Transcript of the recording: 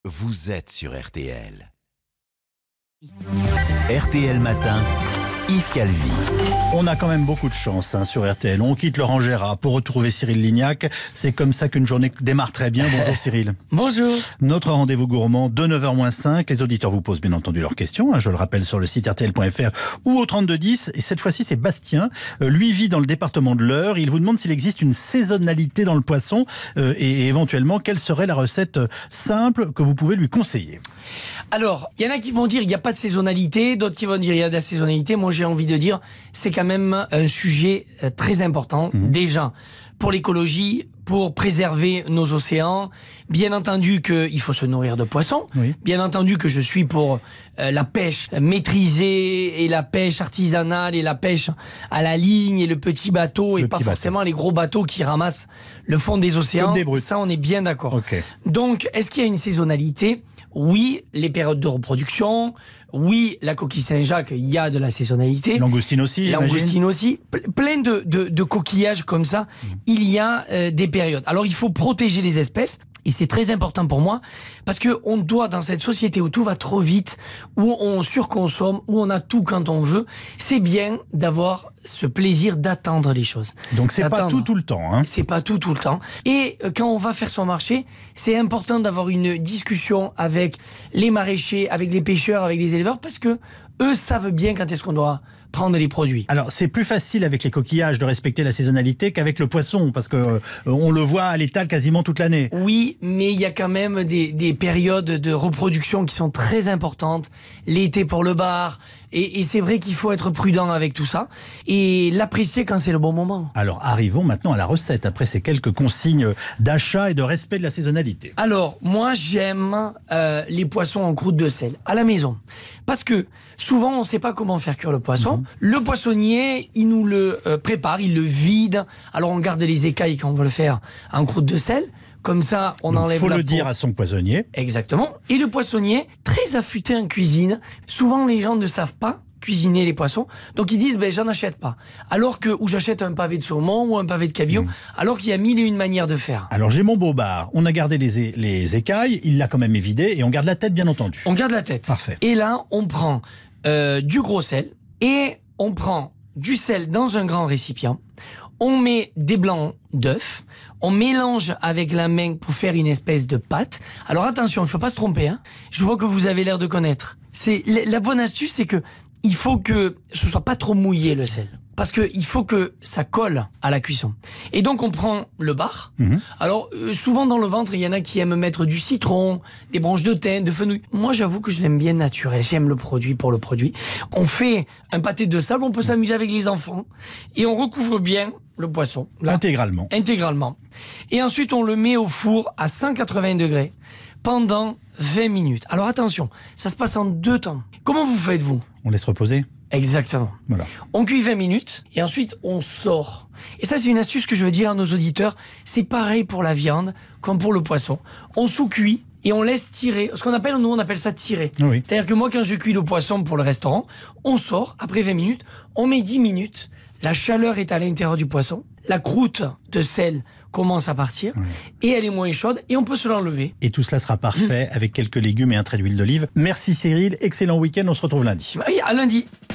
vous êtes sur RTL. RTL Matin, Yves Calvi. On a quand même beaucoup de chance sur RTL. On quitte Laurent Gérard pour retrouver Cyril Lignac. C'est comme ça qu'une journée démarre très bien. Bonjour Cyril. Bonjour. Notre rendez-vous gourmand de 9h-5. Les auditeurs vous posent bien entendu leurs questions. Je le rappelle sur le site rtl.fr ou au 3210. Et cette fois-ci, c'est Bastien. Lui vit dans le département de l'Eure. Il vous demande s'il existe une saisonnalité dans le poisson et éventuellement quelle serait la recette simple que vous pouvez lui conseiller. Alors, il y en a qui vont dire il n'y a pas de saisonnalité, d'autres qui vont dire il y a de la saisonnalité. Moi, j'ai envie de dire c'est quand même un sujet très important. Déjà, pour l'écologie, pour préserver nos océans. Bien entendu qu'il faut se nourrir de poissons. Oui. Bien entendu que je suis pour la pêche maîtrisée et la pêche artisanale et la pêche à la ligne et le petit bateau et pas forcément les gros bateaux qui ramassent le fond des océans. Ça, on est bien d'accord. Okay. Donc, est-ce qu'il y a une saisonnalité ? Oui, les périodes de reproduction. Oui, la coquille Saint-Jacques, il y a de la saisonnalité. Langoustine aussi. Langoustine aussi. Plein de coquillages comme ça. Il y a des périodes. Alors, il faut protéger les espèces. Et c'est très important pour moi parce qu'on doit, dans cette société où tout va trop vite, où on surconsomme, où on a tout quand on veut, c'est bien d'avoir ce plaisir d'attendre les choses. Donc c'est pas tout le temps. Hein. C'est pas tout le temps. Et quand on va faire son marché, c'est important d'avoir une discussion avec les maraîchers, avec les pêcheurs, avec les éleveurs, parce que eux savent bien quand est-ce qu'on doit prendre les produits. Alors, c'est plus facile avec les coquillages de respecter la saisonnalité qu'avec le poisson, parce que on le voit à l'étal quasiment toute l'année. Oui, mais il y a quand même des périodes de reproduction qui sont très importantes. L'été pour le bar, et c'est vrai qu'il faut être prudent avec tout ça, et l'apprécier quand c'est le bon moment. Alors, arrivons maintenant à la recette, après ces quelques consignes d'achat et de respect de la saisonnalité. Alors, moi, j'aime les poissons en croûte de sel, à la maison. Parce que souvent, on ne sait pas comment faire cuire le poisson. Le poissonnier, il nous le prépare, il le vide. Alors, on garde les écailles quand on veut le faire en croûte de sel. Comme ça, on enlève la peau. Il faut le dire à son poissonnier. Exactement. Et le poissonnier, très affûté en cuisine. Souvent, les gens ne savent pas cuisiner les poissons. Donc, ils disent, j'en achète pas. Alors que, ou j'achète un pavé de saumon ou un pavé de cabillaud, alors qu'il y a mille et une manières de faire. Alors, j'ai mon beau bar. On a gardé les écailles. Il l'a quand même évidé. Et on garde la tête, bien entendu. On garde la tête. Parfait. Et là, on prend du gros sel. Et on prend du sel dans un grand récipient. On met des blancs d'œufs. On mélange avec la main pour faire une espèce de pâte. Alors attention, il ne faut pas se tromper. Hein. Je vois que vous avez l'air de connaître. La bonne astuce, c'est que il faut que ce soit pas trop mouillé le sel. Parce qu'il faut que ça colle à la cuisson. Et donc on prend le bar. Alors souvent dans le ventre, il y en a qui aiment mettre du citron, des branches de thym, de fenouil. Moi j'avoue que je l'aime bien naturel. J'aime le produit pour le produit. On fait un pâté de sable, on peut s'amuser avec les enfants. Et on recouvre bien le poisson. Là, Intégralement. Et ensuite on le met au four à 180 degrés pendant 20 minutes. Alors attention, ça se passe en 2 temps. Comment vous faites-vous ? On laisse reposer. Exactement. Voilà. On cuit 20 minutes et ensuite on sort. Et ça, c'est une astuce que je veux dire à nos auditeurs. C'est pareil pour la viande comme pour le poisson. On sous-cuit et on laisse tirer. Ce qu'on appelle, nous, on appelle ça tirer. Oui. C'est-à-dire que moi, quand je cuis le poisson pour le restaurant, on sort après 20 minutes, on met 10 minutes. La chaleur est à l'intérieur du poisson. La croûte de sel commence à partir et elle est moins chaude et on peut se l'enlever. Et tout cela sera parfait avec quelques légumes et un trait d'huile d'olive. Merci Cyril, excellent week-end, on se retrouve lundi. Oui, à lundi.